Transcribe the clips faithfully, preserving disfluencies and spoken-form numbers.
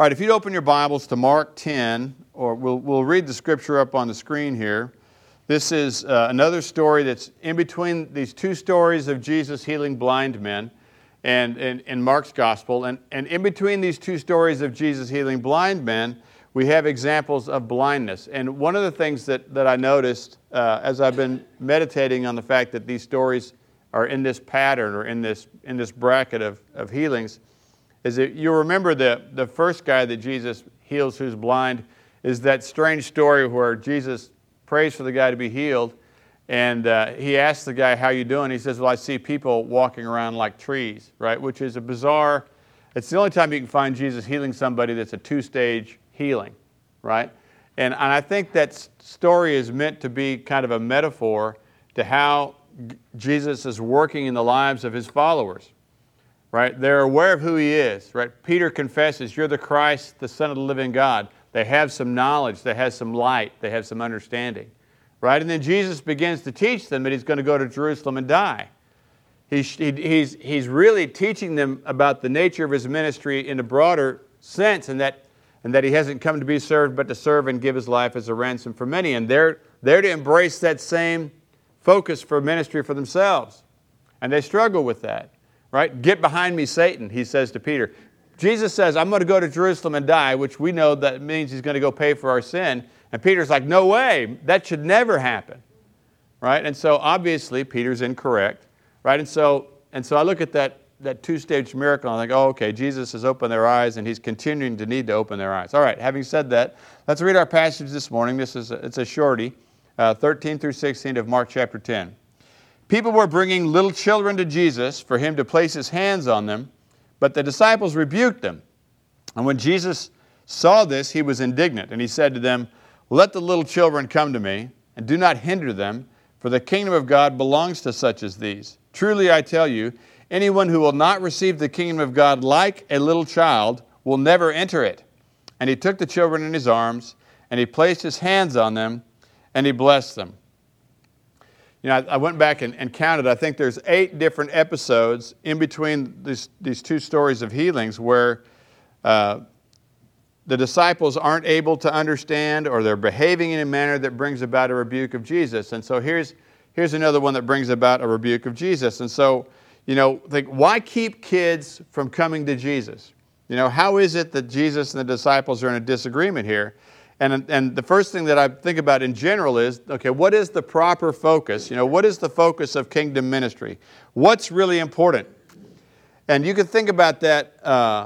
All right, if you'd open your Bibles to Mark ten, or we'll, we'll read the scripture up on the screen here. This is uh, another story that's in between these two stories of Jesus healing blind men and in Mark's gospel. And, and in between these two stories of Jesus healing blind men, we have examples of blindness. And one of the things that, that I noticed uh, as I've been meditating on the fact that these stories are in this pattern or in this, in this bracket of, of healings is that you remember the, the first guy that Jesus heals who's blind is that strange story where Jesus prays for the guy to be healed, and uh, he asks the guy, how you doing? He says, well, I see people walking around like trees, right? Which is a bizarre, it's the only time you can find Jesus healing somebody that's a two-stage healing, right? And, and I think that story is meant to be kind of a metaphor to how Jesus is working in the lives of his followers. Right? They're aware of who he is. Right? Peter confesses, you're the Christ, the Son of the living God. They have some knowledge. They have some light. They have some understanding. Right? And then Jesus begins to teach them that he's going to go to Jerusalem and die. He's, he, he's, he's really teaching them about the nature of his ministry in a broader sense, and that, and that he hasn't come to be served but to serve and give his life as a ransom for many. And they're, they're to embrace that same focus for ministry for themselves. And they struggle with that. Right? Get behind me, Satan, he says to Peter. Jesus says, I'm going to go to Jerusalem and die, which we know that means he's going to go pay for our sin. And Peter's like, no way, that should never happen. Right? And so obviously Peter's incorrect. Right? And so and so I look at that, that two-stage miracle and I think, oh, okay, Jesus has opened their eyes and he's continuing to need to open their eyes. All right, having said that, let's read our passage this morning. This is a, it's a shorty, uh, thirteen through sixteen of Mark chapter ten. People were bringing little children to Jesus for him to place his hands on them, but the disciples rebuked them. And when Jesus saw this, he was indignant, and he said to them, let the little children come to me, and do not hinder them, for the kingdom of God belongs to such as these. Truly I tell you, anyone who will not receive the kingdom of God like a little child will never enter it. And he took the children in his arms, and he placed his hands on them, and he blessed them. You know, I, I went back and, and counted. I think there's eight different episodes in between these, these two stories of healings where uh, the disciples aren't able to understand or they're behaving in a manner that brings about a rebuke of Jesus. And so here's, here's another one that brings about a rebuke of Jesus. And so, you know, think, why keep kids from coming to Jesus? You know, how is it that Jesus and the disciples are in a disagreement here? And, and the first thing that I think about in general is, okay, what is the proper focus? You know, what is the focus of kingdom ministry? What's really important? And you can think about that uh,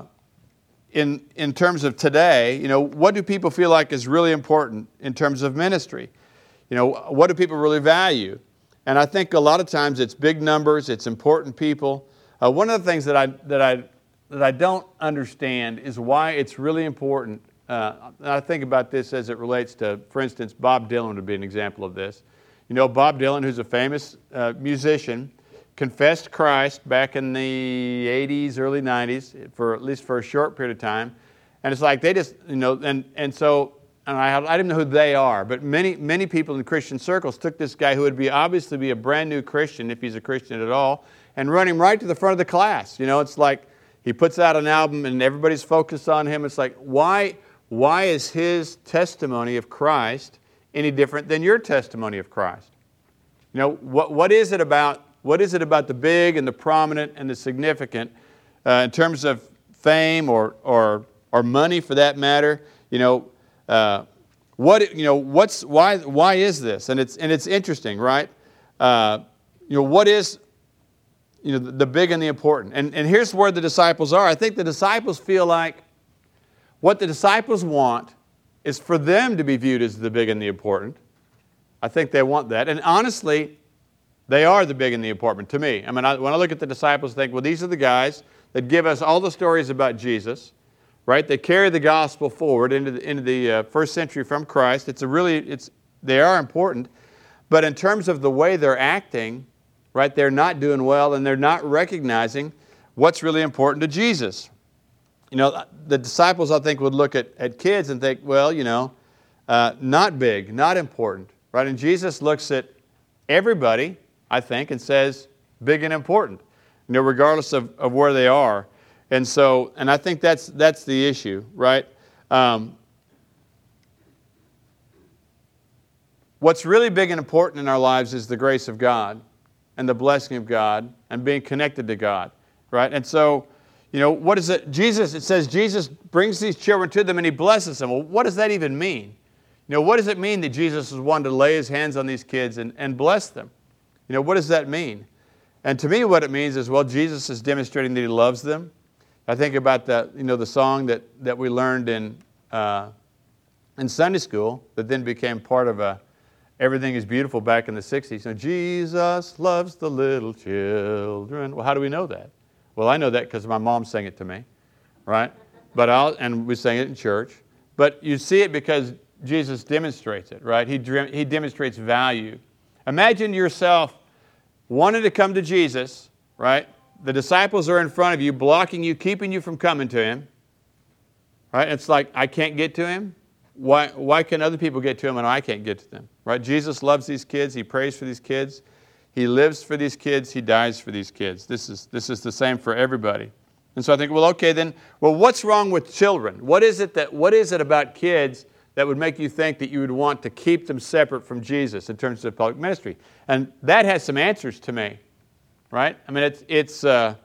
in, in terms of today. You know, what do people feel like is really important in terms of ministry? You know, what do people really value? And I think a lot of times it's big numbers, it's important people. Uh, one of the things that I, that, I, that I don't understand is why it's really important. Uh, I think about this as it relates to, for instance, Bob Dylan would be an example of this. You know, Bob Dylan, who's a famous uh, musician, confessed Christ back in the eighties, early nineties, for at least for a short period of time. And it's like they just, you know, and, and so, and I, I didn't know who they are, but many, many people in Christian circles took this guy who would be obviously be a brand new Christian, if he's a Christian at all, and run him right to the front of the class. You know, it's like he puts out an album and everybody's focused on him. It's like, why... Why is his testimony of Christ any different than your testimony of Christ? You know, what, what is it about, what is it about the big and the prominent and the significant uh, in terms of fame or, or, or money for that matter? You know, uh, what, you know, what's, why, why is this? And it's, and it's interesting, right? Uh, you know, what is, you know, the, the big and the important? And, and here's where the disciples are. I think the disciples feel like what the disciples want is for them to be viewed as the big and the important. I think they want that. And honestly, they are the big and the important to me. I mean, I, when I look at the disciples, I think, well, these are the guys that give us all the stories about Jesus, right? They carry the gospel forward into the, into the uh, first century from Christ. It's a really, it's, they are important. But in terms of the way they're acting, right, they're not doing well and they're not recognizing what's really important to Jesus. You know, the disciples, I think, would look at, at kids and think, well, you know, uh, not big, not important, right? And Jesus looks at everybody, I think, and says, big and important, you know, regardless of, of where they are. And so, and I think that's that's the issue, right? Um, what's really big and important in our lives is the grace of God and the blessing of God and being connected to God, right? And so, you know, what is it? Jesus, it says Jesus brings these children to them and he blesses them. Well, what does that even mean? You know, what does it mean that Jesus is wanting to lay his hands on these kids and, and bless them? You know, what does that mean? And to me, what it means is, well, Jesus is demonstrating that he loves them. I think about the, you know, the song that, that we learned in, uh, in Sunday school that then became part of a Everything is Beautiful back in the sixties. You know, Jesus loves the little children. Well, how do we know that? Well, I know that because my mom sang it to me, right? But I'll, and we sang it in church. But you see it because Jesus demonstrates it, right? He, he demonstrates value. Imagine yourself wanting to come to Jesus, right? The disciples are in front of you, blocking you, keeping you from coming to him, right? It's like, I can't get to him. Why, why can other people get to him and I can't get to them, right? Jesus loves these kids. He prays for these kids. He lives for these kids. He dies for these kids. This is, this is the same for everybody. And so I think, well, okay, then, well, what's wrong with children? What is it that, what is it about kids that would make you think that you would want to keep them separate from Jesus in terms of public ministry? And that has some answers to me, right? I mean, it's, it's uh,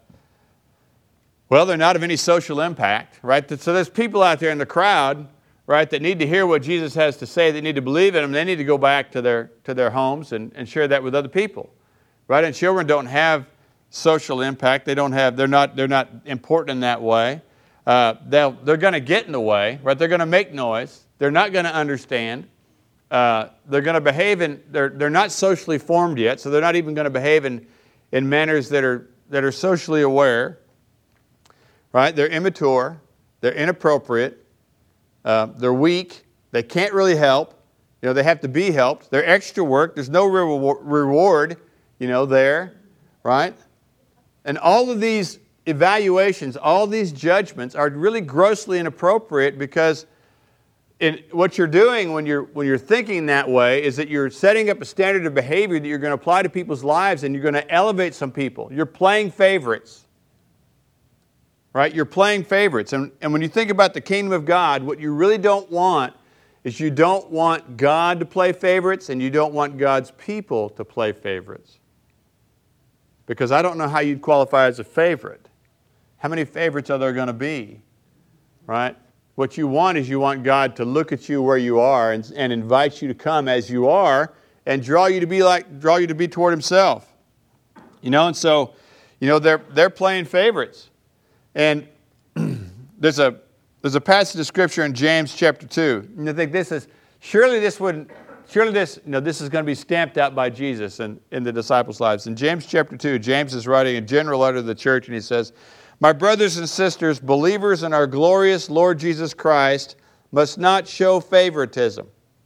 well, they're not of any social impact, right? So there's people out there in the crowd, right, that need to hear what Jesus has to say. They need to believe in him. They need to go back to their, to their homes and, and share that with other people, right? And children don't have social impact. They don't have, they're not, they're not important in that way. Uh, they'll, they're going to get in the way, right? They're going to make noise. They're not going to understand. Uh, they're going to behave in, they're, they're not socially formed yet, so they're not even going to behave in, in manners that are, that are socially aware, right? They're immature. They're inappropriate. Uh, they're weak. They can't really help. You know, they have to be helped. They're extra work. There's no real reward, you know, there, right? And all of these evaluations, all these judgments are really grossly inappropriate because in, what you're doing when you're, when you're thinking that way is that you're setting up a standard of behavior that you're going to apply to people's lives and you're going to elevate some people. You're playing favorites. Right? You're playing favorites. And, and when you think about the kingdom of God, what you really don't want is you don't want God to play favorites and you don't want God's people to play favorites. Because I don't know how you'd qualify as a favorite. How many favorites are there going to be? Right? What you want is you want God to look at you where you are and, and invite you to come as you are and draw you to be like, draw you to be toward himself. You know, and so, you know, they're, they're playing favorites. And there's a there's a passage of scripture in James chapter two. And I think this is surely this would surely this you know this is going to be stamped out by Jesus and in the disciples' lives. In James chapter two, James is writing a general letter to the church, and he says, "My brothers and sisters, believers in our glorious Lord Jesus Christ, must not show favoritism."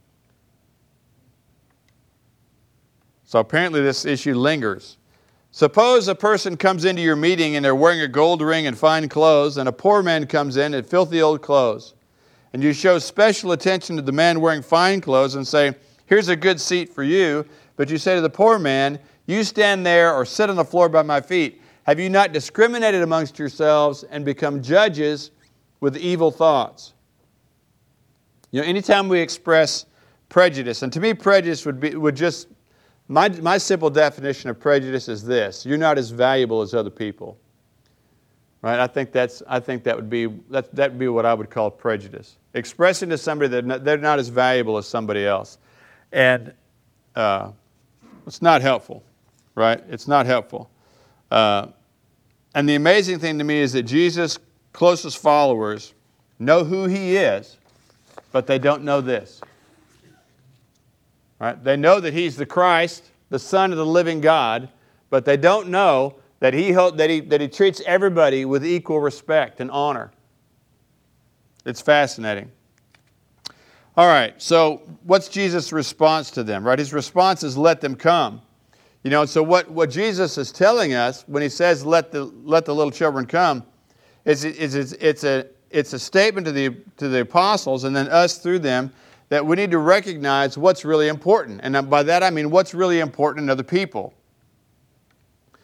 So apparently this issue lingers. Suppose a person comes into your meeting and they're wearing a gold ring and fine clothes, and a poor man comes in in filthy old clothes. And you show special attention to the man wearing fine clothes and say, "Here's a good seat for you." But you say to the poor man, "You stand there or sit on the floor by my feet. Have you not discriminated amongst yourselves and become judges with evil thoughts?" You know, anytime we express prejudice, and to me prejudice would be would just My, my simple definition of prejudice is this: you're not as valuable as other people. Right? I think that's. I think that would be that that would be what I would call prejudice. Expressing to somebody that not, they're not as valuable as somebody else, and uh, it's not helpful. Right? It's not helpful. Uh, and the amazing thing to me is that Jesus' closest followers know who he is, but they don't know this. Right? They know that he's the Christ, the Son of the living God, but they don't know that he, that he, that he treats everybody with equal respect and honor. It's fascinating. All right, so what's Jesus' response to them? Right? His response is, let them come. You know, so what, what Jesus is telling us when he says, let the, let the little children come, is, is, is it's, a, it's a statement to the, to the apostles and then us through them, that we need to recognize what's really important. And by that I mean what's really important in other people.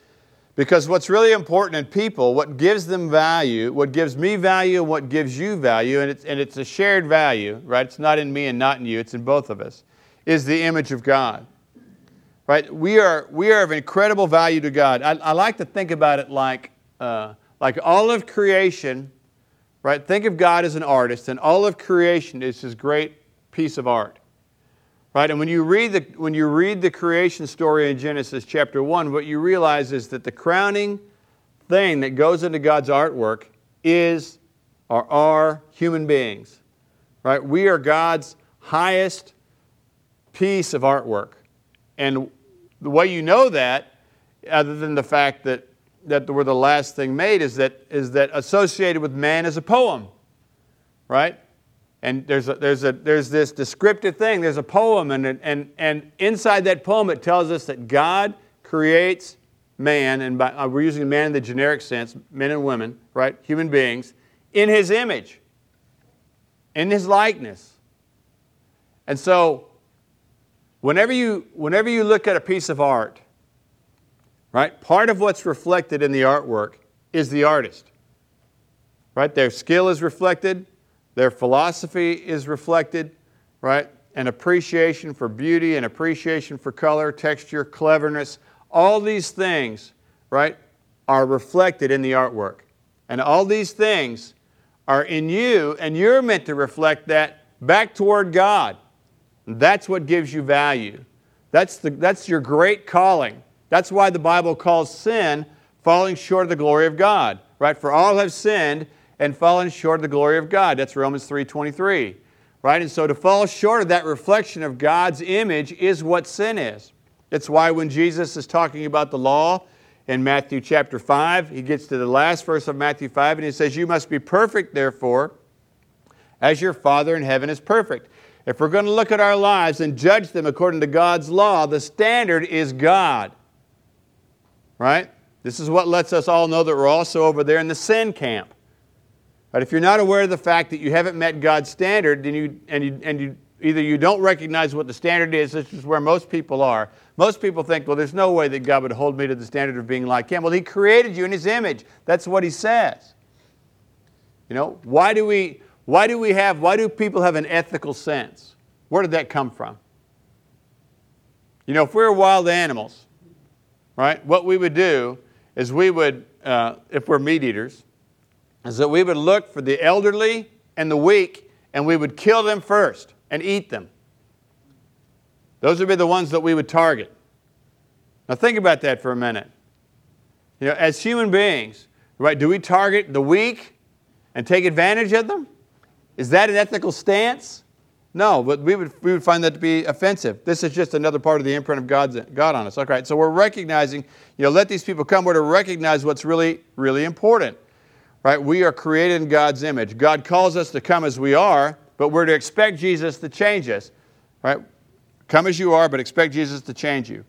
Because what's really important in people, what gives them value, what gives me value and what gives you value, and it's, and it's a shared value, right? It's not in me and not in you, it's in both of us, is the image of God. Right? We are, we are of incredible value to God. I, I like to think about it like, uh, like all of creation, right? Think of God as an artist, and all of creation is His great piece of art. Right? And when you read the when you read the creation story in Genesis chapter one, what you realize is that the crowning thing that goes into God's artwork is or are human beings. Right? We are God's highest piece of artwork. And the way you know that, other than the fact that, that we're the last thing made, is that is that associated with man is a poem. Right? And there's a, there's a there's this descriptive thing. There's a poem, and and and inside that poem, it tells us that God creates man, and by, uh, we're using man in the generic sense, men and women, right, human beings, in His image, in His likeness. And so, whenever you whenever you look at a piece of art, right, part of what's reflected in the artwork is the artist. Right, their skill is reflected. Their philosophy is reflected, right? An appreciation for beauty, an appreciation for color, texture, cleverness. All these things, right, are reflected in the artwork. And all these things are in you, and you're meant to reflect that back toward God. And that's what gives you value. That's, the, that's your great calling. That's why the Bible calls sin falling short of the glory of God, right? For all have sinned and fallen short of the glory of God. That's Romans three twenty-three. Right? And so to fall short of that reflection of God's image is what sin is. It's why when Jesus is talking about the law in Matthew chapter five, He gets to the last verse of Matthew five and He says, "You must be perfect, therefore, as your Father in heaven is perfect." If we're going to look at our lives and judge them according to God's law, the standard is God. Right? This is what lets us all know that we're also over there in the sin camp. But if you're not aware of the fact that you haven't met God's standard, then you, and, you, and you, either you don't recognize what the standard is, this is where most people are. Most people think, well, there's no way that God would hold me to the standard of being like Him. Well, He created you in His image. That's what He says. You know, why do we, why do we have, why do people have an ethical sense? Where did that come from? You know, if we were wild animals, right, what we would do is we would, uh, if we're meat eaters, is that we would look for the elderly and the weak, and we would kill them first and eat them. Those would be the ones that we would target. Now think about that for a minute. You know, as human beings, right, do we target the weak and take advantage of them? Is that an ethical stance? No, but we would, we would find that to be offensive. This is just another part of the imprint of God's, God on us. Okay, so we're recognizing, you know, let these people come. We're to recognize what's really, really important. Right? We are created in God's image. God calls us to come as we are, but we're to expect Jesus to change us. Right? Come as you are, but expect Jesus to change you.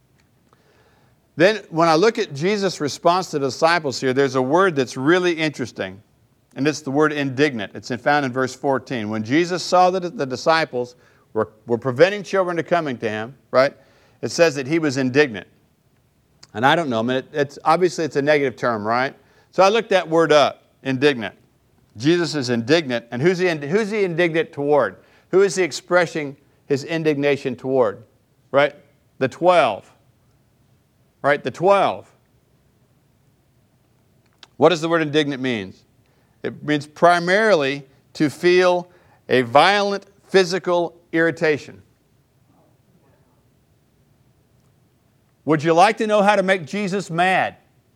Then when I look at Jesus' response to the disciples here, there's a word that's really interesting. And it's the word indignant. It's found in verse fourteen. When Jesus saw that the disciples were, were preventing children to coming to Him, right? It says that He was indignant. And I don't know, I mean, it, it's, obviously it's a negative term, right? So I looked that word up, indignant. Jesus is indignant. And who's he, who's he indignant toward? Who is he expressing His indignation toward? Right? The twelve. Right? The twelve. What does the word indignant mean? It means primarily to feel a violent physical irritation. Would you like to know how to make Jesus mad?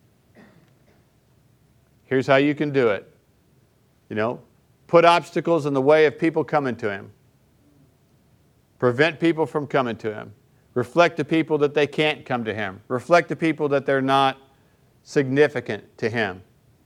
Here's how you can do it. You know, put obstacles in the way of people coming to Him. Prevent people from coming to Him. Reflect to people that they can't come to Him. Reflect to people that they're not significant to Him.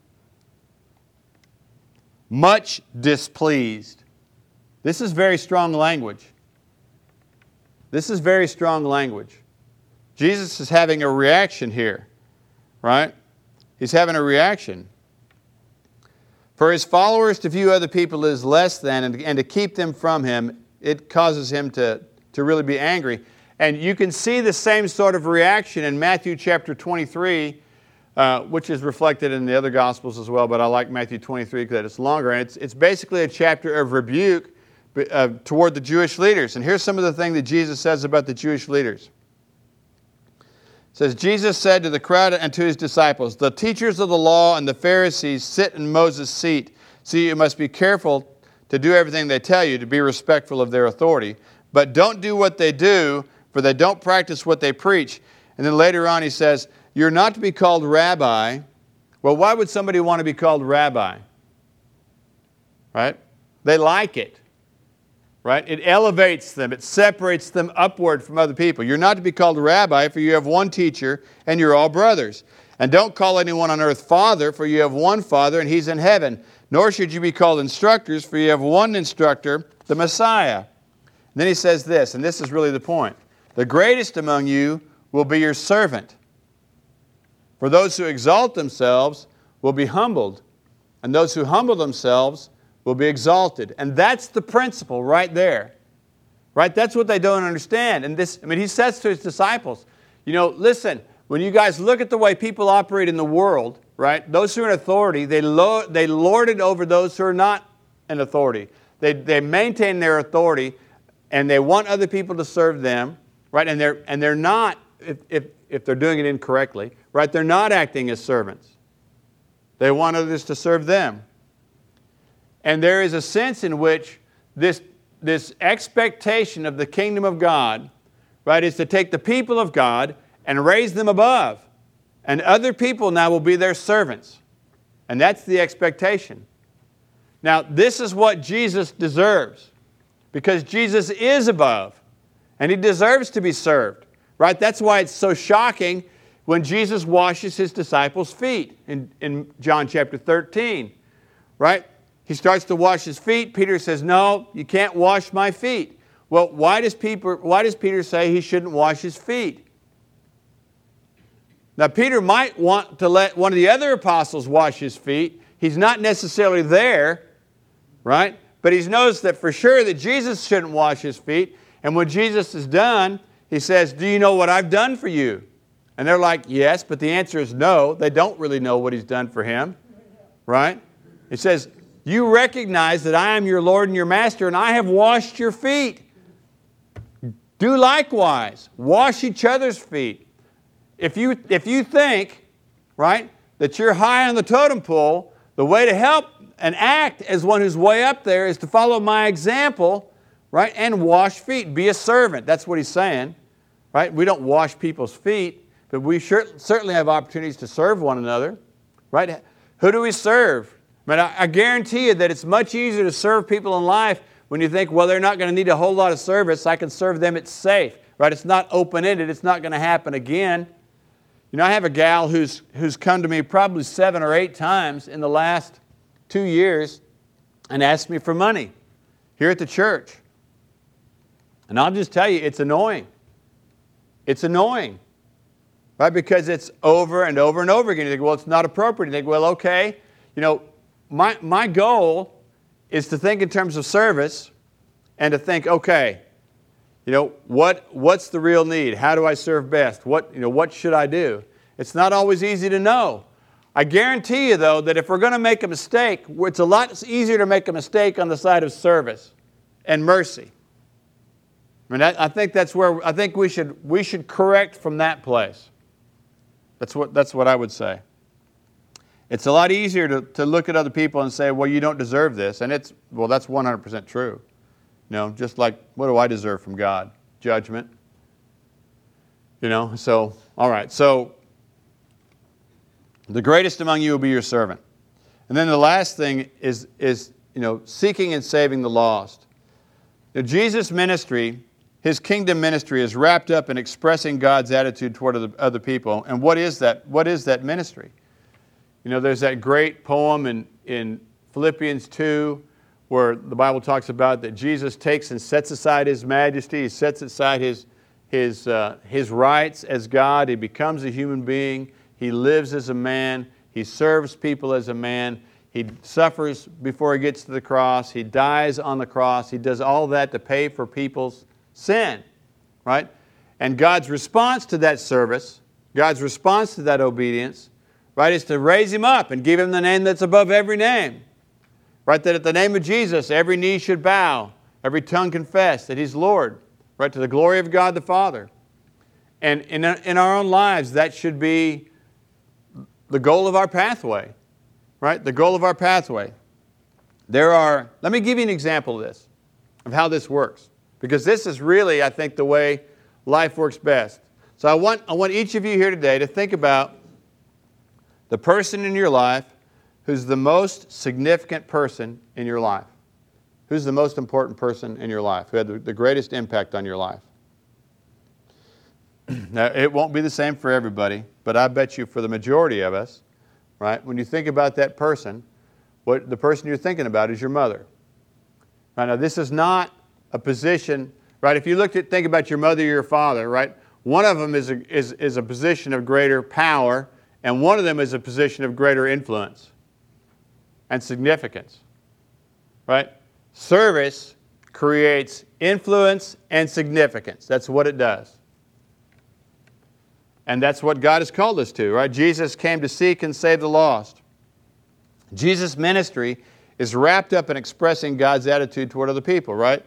Much displeased. This is very strong language. This is very strong language. Jesus is having a reaction here, right? He's having a reaction. For His followers to view other people as less than and, and to keep them from Him, it causes Him to, to really be angry. And you can see the same sort of reaction in Matthew chapter twenty-three uh, which is reflected in the other Gospels as well, but I like Matthew twenty-three because it's longer. And it's, it's basically a chapter of rebuke uh, toward the Jewish leaders. And here's some of the things that Jesus says about the Jewish leaders. It says, Jesus said to the crowd and to his disciples, the teachers of the law and the Pharisees sit in Moses' seat, so you must be careful to do everything they tell you, to be respectful of their authority. But don't do what they do, for they don't practice what they preach. And then later on he says, you're not to be called rabbi. Well, why would somebody want to be called rabbi? Right? They like it. Right? It elevates them. It separates them upward from other people. You're not to be called rabbi, for you have one teacher, and you're all brothers. And don't call anyone on earth father, for you have one Father, and he's in heaven. Nor should you be called instructors, for you have one instructor, the Messiah. And then he says this, and this is really the point. The greatest among you will be your servant. For those who exalt themselves will be humbled, and those who humble themselves will be exalted. And that's the principle right there. Right? That's what they don't understand. And this, I mean, he says to his disciples, you know, listen, when you guys look at the way people operate in the world, right, those who are in authority, they, lo- they lord it over those who are not in authority. They, they maintain their authority, and they want other people to serve them, right? And they're, and they're not, if, if, if they're doing it incorrectly, right, they're not acting as servants. They want others to serve them. And there is a sense in which this, this expectation of the kingdom of God, right, is to take the people of God and raise them above. And other people now will be their servants. And that's the expectation. Now, this is what Jesus deserves. Because Jesus is above. And he deserves to be served. Right? That's why it's so shocking when Jesus washes his disciples' feet in, in John chapter thirteen. Right? He starts to wash his feet. Peter says, no, you can't wash my feet. Well, why does Peter, why does Peter say he shouldn't wash his feet? Now, Peter might want to let one of the other apostles wash his feet. He's not necessarily there, right? But he knows that for sure that Jesus shouldn't wash his feet. And when Jesus is done, he says, do you know what I've done for you? And they're like, yes, but the answer is no. They don't really know what he's done for him, right? He says, you recognize that I am your Lord and your Master, and I have washed your feet. Do likewise. Wash each other's feet. If you, if you think, right, that you're high on the totem pole, the way to help and act as one who's way up there is to follow my example, right, and wash feet. Be a servant. That's what he's saying, right? We don't wash people's feet, but we sure, certainly have opportunities to serve one another, right? Who do we serve? I mean, I guarantee you that it's much easier to serve people in life when you think, well, they're not going to need a whole lot of service. I can serve them. It's safe, right? It's not open-ended. It's not going to happen again. You know, I have a gal who's, who's come to me probably seven or eight times in the last two years and asked me for money here at the church. And I'll just tell you, it's annoying. It's annoying, right? Because it's over and over and over again. You think, well, it's not appropriate. You think, well, okay, you know, My, my goal is to think in terms of service and to think, okay, you know, what, what's the real need? How do I serve best? What, you know, what should I do? It's not always easy to know. I guarantee you, though, that if we're going to make a mistake, it's a lot easier to make a mistake on the side of service and mercy. I mean, I, I think that's where I think we should we should correct from that place. That's what that's what I would say. It's a lot easier to, to look at other people and say, well, you don't deserve this. And it's, well, that's one hundred percent true. You know, just like, what do I deserve from God? Judgment. You know, so, all right. So, the greatest among you will be your servant. And then the last thing is, is you know, seeking and saving the lost. You know, Jesus' ministry, his kingdom ministry, is wrapped up in expressing God's attitude toward other, other people. And what is that? What is that ministry? You know, there's that great poem in, in Philippians two where the Bible talks about that Jesus takes and sets aside his majesty. He sets aside his, his, uh, his rights as God. He becomes a human being. He lives as a man. He serves people as a man. He suffers before he gets to the cross. He dies on the cross. He does all that to pay for people's sin, right? And God's response to that service, God's response to that obedience, right, is to raise him up and give him the name that's above every name. Right, that at the name of Jesus, every knee should bow, every tongue confess that he's Lord, right, to the glory of God the Father. And in, in our own lives, that should be the goal of our pathway, right, the goal of our pathway. There are, let me give you an example of this, of how this works, because this is really, I think, the way life works best. So I want, I want each of you here today to think about the person in your life who's the most significant person in your life. Who's the most important person in your life? Who had the, the greatest impact on your life? Now, it won't be the same for everybody, but I bet you for the majority of us, right, when you think about that person, what the person you're thinking about is your mother. Right, now, this is not a position, right, if you look at, think about your mother or your father, right, one of them is a, is, is a position of greater power, and one of them is a position of greater influence and significance, right? Service creates influence and significance. That's what it does. And that's what God has called us to, right? Jesus came to seek and save the lost. Jesus' ministry is wrapped up in expressing God's attitude toward other people, right?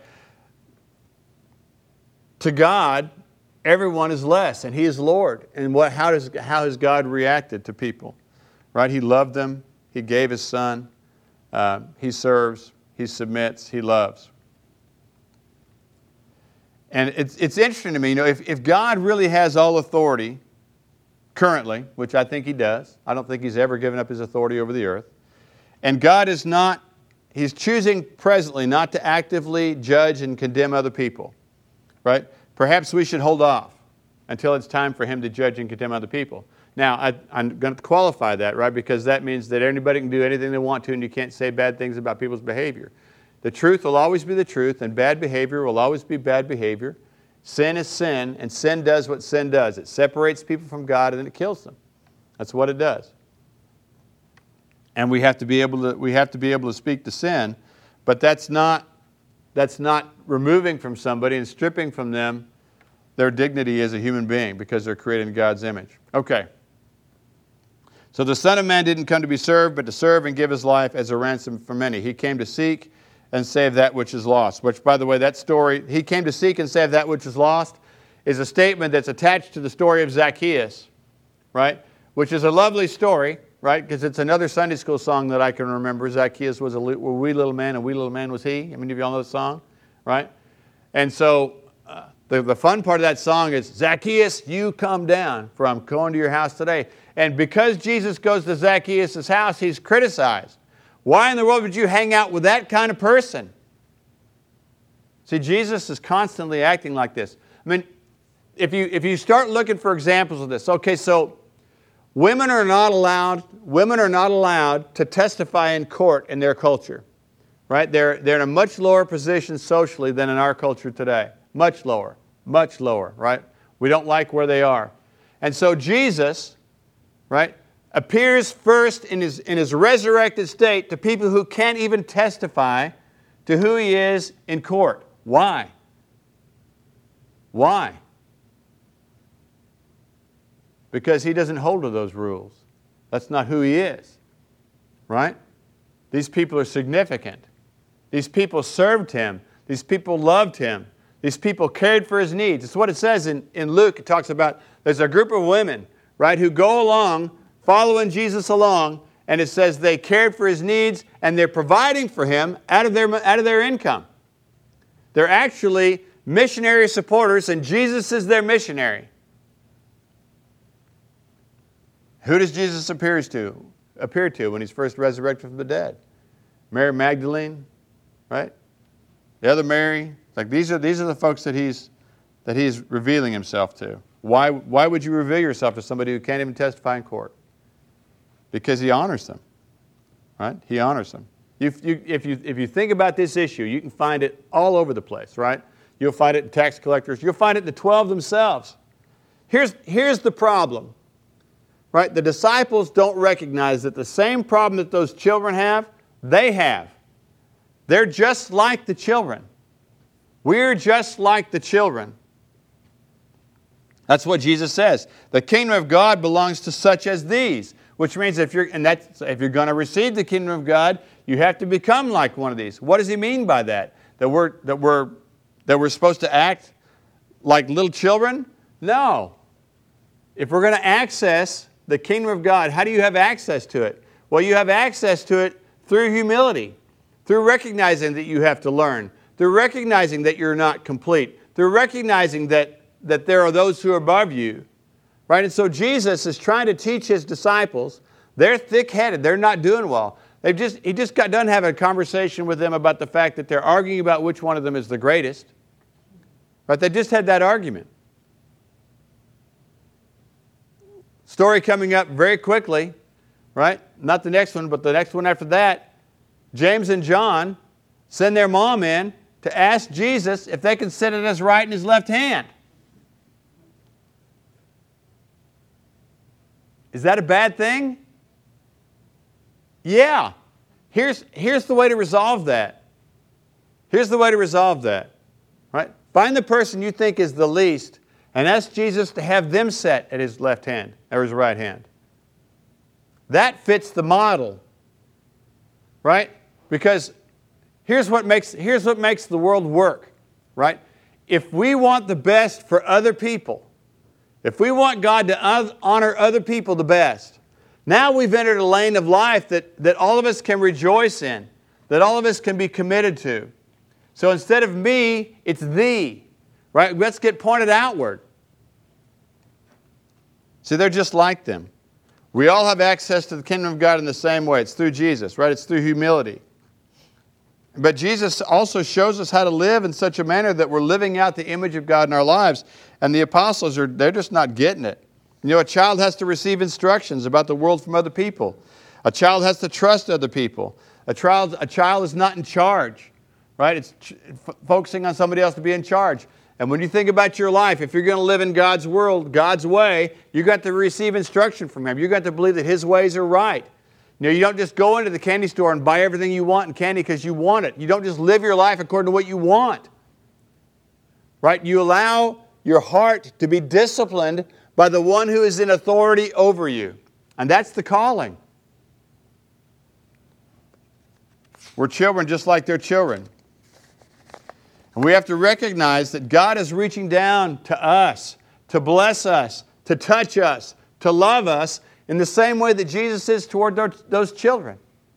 To God, everyone is less, and He is Lord. And what, how, does, how has God reacted to people? Right? He loved them. He gave His Son. Uh, he serves. He submits. He loves. And it's, it's interesting to me, you know, if, if God really has all authority currently, which I think He does, I don't think He's ever given up His authority over the earth, and God is not, He's choosing presently not to actively judge and condemn other people, right? Perhaps we should hold off until it's time for Him to judge and condemn other people. Now, I, I'm going to qualify that, right? Because that means that anybody can do anything they want to and you can't say bad things about people's behavior. The truth will always be the truth and bad behavior will always be bad behavior. Sin is sin, and sin does what sin does. It separates people from God and then it kills them. That's what it does. And we have to be able to, we have to be able to speak to sin, but that's not, that's not removing from somebody and stripping from them their dignity as a human being because they're created in God's image. Okay. So the Son of Man didn't come to be served, but to serve and give His life as a ransom for many. He came to seek and save that which is lost. Which, by the way, that story, He came to seek and save that which is lost, is a statement that's attached to the story of Zacchaeus, right? Which is a lovely story, right? Because it's another Sunday school song that I can remember. Zacchaeus was a wee little man, and wee little man was he. How many of you all know the song, right? And so uh, the, the fun part of that song is, Zacchaeus, you come down, for I'm going to your house today. And because Jesus goes to Zacchaeus' house, He's criticized. Why in the world would you hang out with that kind of person? See, Jesus is constantly acting like this. I mean, if you, if you start looking for examples of this, okay, so women are not allowed, women are not allowed to testify in court in their culture, right? They're, they're in a much lower position socially than in our culture today. Much lower, much lower, right? We don't like where they are. And so Jesus, right, appears first in his, in his resurrected state to people who can't even testify to who He is in court. Why? Why? Because He doesn't hold to those rules. That's not who He is, right? These people are significant. These people served Him. These people loved Him. These people cared for His needs. It's what it says in, in Luke. It talks about there's a group of women, right, who go along, following Jesus along, and it says they cared for His needs and they're providing for Him out of their, out of their income. They're actually missionary supporters, and Jesus is their missionary. Who does Jesus appear to, appear to when He's first resurrected from the dead? Mary Magdalene, right? The other Mary. Like these are these are the folks that He's that He's revealing Himself to. Why why would you reveal yourself to somebody who can't even testify in court? Because He honors them, right? He honors them. If you, if you, if you think about this issue, you can find it all over the place, right? You'll find it in tax collectors. You'll find it in the twelve themselves. Here's, here's the problem, right? The disciples don't recognize that the same problem that those children have, they have. They're just like the children. We're just like the children. That's what Jesus says. The kingdom of God belongs to such as these. which means if you're, and that's, if you're going to receive the kingdom of God, you have to become like one of these. What does he mean by that? That we're, that we're, that we're supposed to act like little children? No. If we're going to access the kingdom of God, how do you have access to it? Well, you have access to it through humility, through recognizing that you have to learn, through recognizing that you're not complete, through recognizing that, that there are those who are above you. Right? And so Jesus is trying to teach his disciples. They're thick-headed. They're not doing well. They've just, he just got done having a conversation with them about the fact that they're arguing about which one of them is the greatest. Right? They just had that argument. Story coming up very quickly. Right? Not the next one, but the next one after that. James and John send their mom in to ask Jesus if they can sit at his right and his left hand. Is that a bad thing? Yeah. Here's, here's the way to resolve that. Here's the way to resolve that. Right? Find the person you think is the least and ask Jesus to have them set at his left hand or his right hand. That fits the model. Right? Because here's what makes, here's what makes the world work. Right? If we want the best for other people, if we want God to honor other people the best, now we've entered a lane of life that, that all of us can rejoice in, that all of us can be committed to. So instead of me, it's thee. Right? Let's get pointed outward. See, they're just like them. We all have access to the kingdom of God in the same way. It's through Jesus, right? It's through humility. But Jesus also shows us how to live in such a manner that we're living out the image of God in our lives. And the apostles, are they're just not getting it. You know, a child has to receive instructions about the world from other people. A child has to trust other people. A child, a child is not in charge, right? It's ch- f- focusing on somebody else to be in charge. And when you think about your life, if you're going to live in God's world, God's way, you've got to receive instruction from Him. You've got to believe that His ways are right. You know, you don't just go into the candy store and buy everything you want in candy because you want it. You don't just live your life according to what you want. Right? You allow your heart to be disciplined by the one who is in authority over you. And that's the calling. We're children just like they're children. And we have to recognize that God is reaching down to us, to bless us, to touch us, to love us, in the same way that Jesus is toward those children.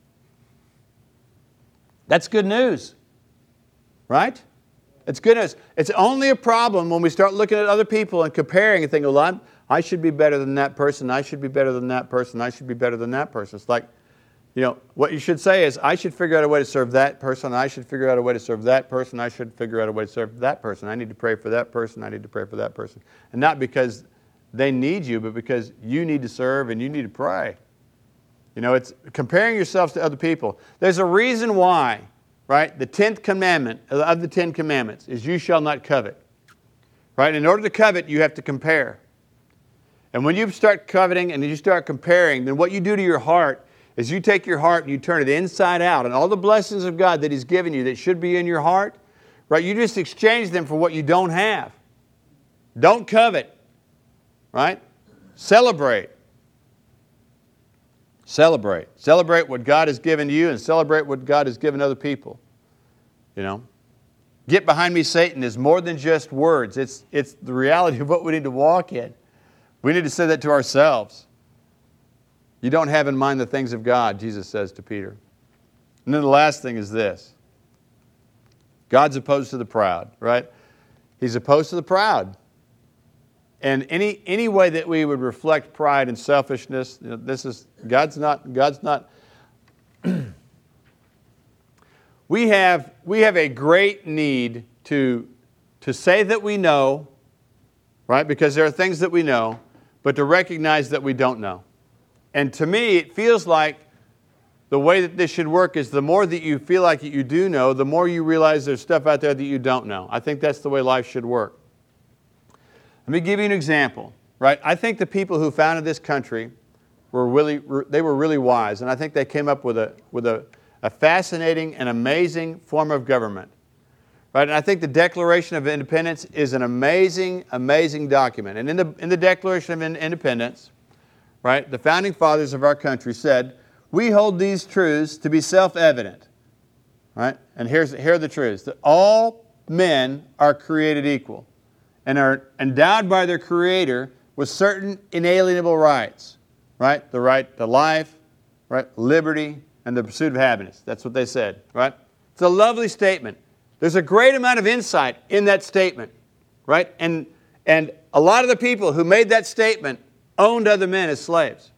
That's good news. Right? It's good news. It's only a problem when we start looking at other people and comparing and thinking, well, I'm, I should be better than that person. I should be better than that person. I should be better than that person. It's like, you know, what you should say is, I should figure out a way to serve that person. I should figure out a way to serve that person. I should figure out a way to serve that person. I need to pray for that person. I need to pray for that person. And not because they need you, but because you need to serve and you need to pray. You know, it's comparing yourselves to other people. There's a reason why, right? The tenth commandment of the Ten Commandments is you shall not covet. Right? In order to covet, you have to compare. And when you start coveting and you start comparing, then what you do to your heart is you take your heart and you turn it inside out. And all the blessings of God that He's given you that should be in your heart, right? You just exchange them for what you don't have. Don't covet. Right? Celebrate. Celebrate. Celebrate what God has given you and celebrate what God has given other people. You know? Get behind me, Satan is more than just words. It's, it's the reality of what we need to walk in. We need to say that to ourselves. You don't have in mind the things of God, Jesus says to Peter. And then the last thing is this. God's opposed to the proud, right? He's opposed to the proud. And any any way that we would reflect pride and selfishness, you know, this is God's not God's not. we have we have a great need to to say that we know, right? Because there are things that we know, but to recognize that we don't know. And to me, it feels like the way that this should work is the more that you feel like you do know, the more you realize there's stuff out there that you don't know. I think that's the way life should work. Let me give you an example, right? I think the people who founded this country were really, they were really wise, and I think they came up with a, with a, a fascinating and amazing form of government, right? And I think the Declaration of Independence is an amazing, amazing document. And in the, in the Declaration of Independence, right? The founding fathers of our country said, we hold these truths to be self-evident, right? And here's, here are the truths, that all men are created equal and are endowed by their Creator with certain inalienable rights, right? The right to life, right? Liberty, and the pursuit of happiness. That's what they said, right? It's a lovely statement. There's a great amount of insight in that statement, right? And, and a lot of the people who made that statement owned other men as slaves.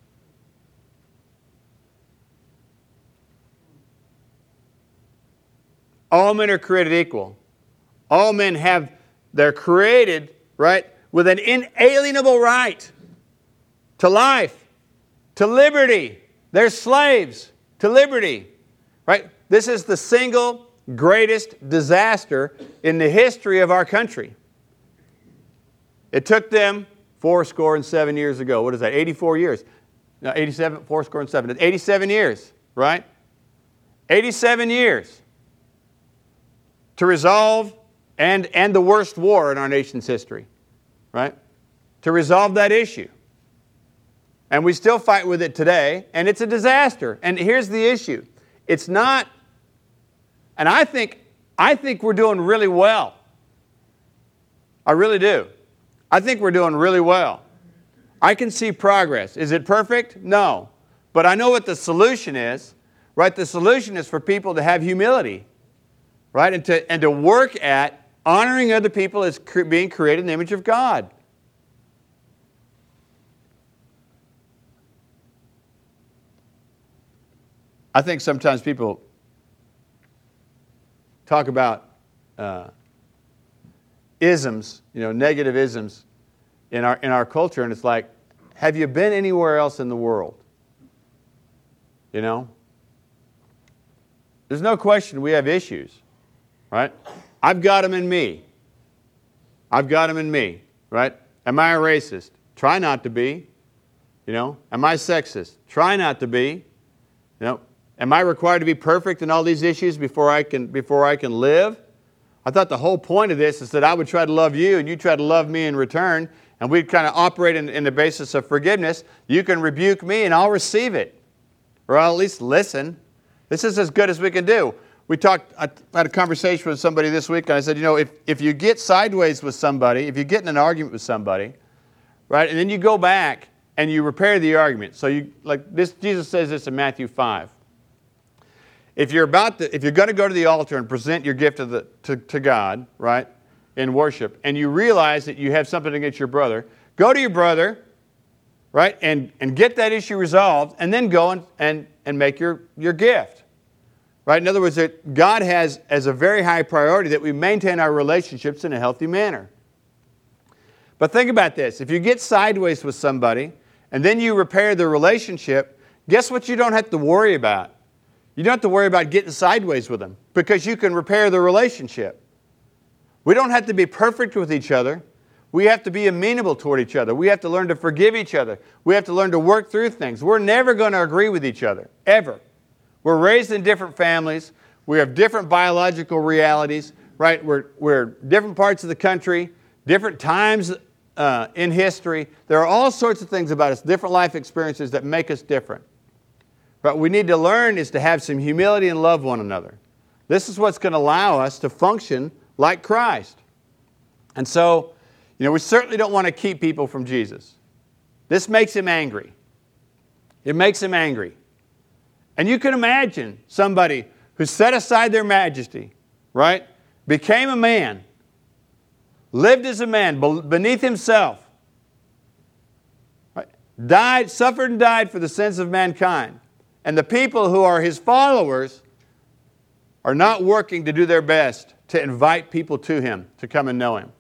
All men are created equal. All men have, they're created, right, with an inalienable right to life, to liberty. They're slaves to liberty, right? This is the single greatest disaster in the history of our country. It took them four score and seven years ago. What is that, eighty-four years? No, eighty-seven, four score and seven. eighty-seven years, right? eighty-seven years to resolve, and, and the worst war in our nation's history, right? To resolve that issue. And we still fight with it today, and it's a disaster. And here's the issue. It's not, and I think, I think we're doing really well. I really do. I think we're doing really well. I can see progress. Is it perfect? No. But I know what the solution is, right? The solution is for people to have humility, right? And to, and to work at honoring other people as cre- being created in the image of God. I think sometimes people talk about uh, isms, you know, negative isms in our, in our culture, and it's like, have you been anywhere else in the world? You know? There's no question we have issues, right? I've got them in me. I've got them in me, right? Am I a racist? Try not to be. You know? Am I sexist? Try not to be. You know? Am I required to be perfect in all these issues before I can, before I can live? I thought the whole point of this is that I would try to love you and you try to love me in return, and we'd kind of operate in, in the basis of forgiveness. You can rebuke me and I'll receive it, or I'll at least listen. This is as good as we can do. We talked, I had a conversation with somebody this week, and I said, you know, if, if you get sideways with somebody, if you get in an argument with somebody, right, and then you go back and you repair the argument. So you, like this, Jesus says this in Matthew five. If you're about to, if you're going to go to the altar and present your gift to, the, to, to God, right, in worship, and you realize that you have something against your brother, go to your brother, right, and, and get that issue resolved, and then go and, and, and make your, your gift. Right? In other words, that God has as a very high priority that we maintain our relationships in a healthy manner. But think about this. If you get sideways with somebody, and then you repair the relationship, guess what you don't have to worry about? You don't have to worry about getting sideways with them, because you can repair the relationship. We don't have to be perfect with each other. We have to be amenable toward each other. We have to learn to forgive each other. We have to learn to work through things. We're never going to agree with each other, ever. We're raised in different families. We have different biological realities, right? We're, we're different parts of the country, different times uh, in history. There are all sorts of things about us, different life experiences that make us different. But what we need to learn is to have some humility and love one another. This is what's going to allow us to function like Christ. And so, you know, we certainly don't want to keep people from Jesus. This makes him angry. It makes him angry. And you can imagine somebody who set aside their majesty, right? Became a man, lived as a man beneath himself, right? Died, suffered and died for the sins of mankind. And the people who are his followers are not working to do their best to invite people to him, to come and know him.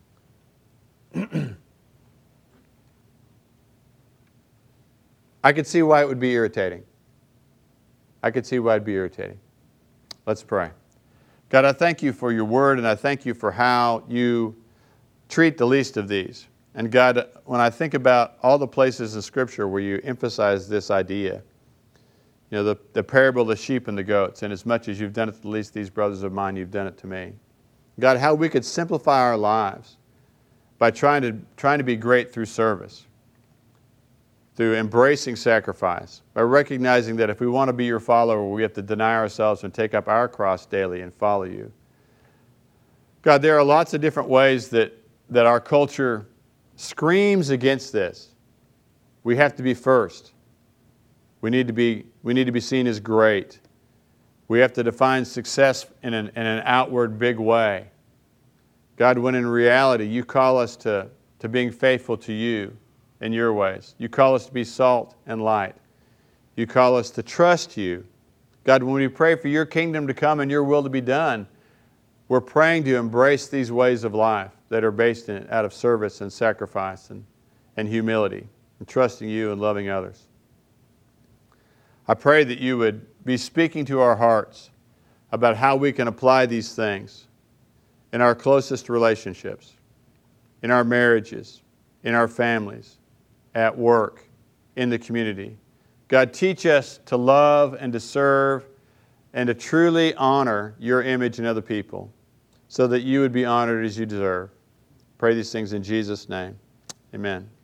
I could see why it would be irritating. I could see why it would be irritating. Let's pray. God, I thank you for your word, and I thank you for how you treat the least of these. And God, when I think about all the places in Scripture where you emphasize this idea, you know, the, the parable of the sheep and the goats, and as much as you've done it to the least of these brothers of mine, you've done it to me. God, how we could simplify our lives by trying to, trying to be great through service. through embracing sacrifice, by recognizing that if we want to be your follower, we have to deny ourselves and take up our cross daily and follow you. God, there are lots of different ways that, that our culture screams against this. We have to be first. We need to be, we need to be seen as great. We have to define success in an, in an outward big way. God, when in reality you call us to, to being faithful to you in your ways. You call us to be salt and light. You call us to trust you. God, when we pray for your kingdom to come and your will to be done, we're praying to embrace these ways of life that are based in, out of service and sacrifice and, and humility and trusting you and loving others. I pray that you would be speaking to our hearts about how we can apply these things in our closest relationships, in our marriages, in our families, at work, in the community. God, teach us to love and to serve and to truly honor your image in other people so that you would be honored as you deserve. Pray these things in Jesus' name. Amen.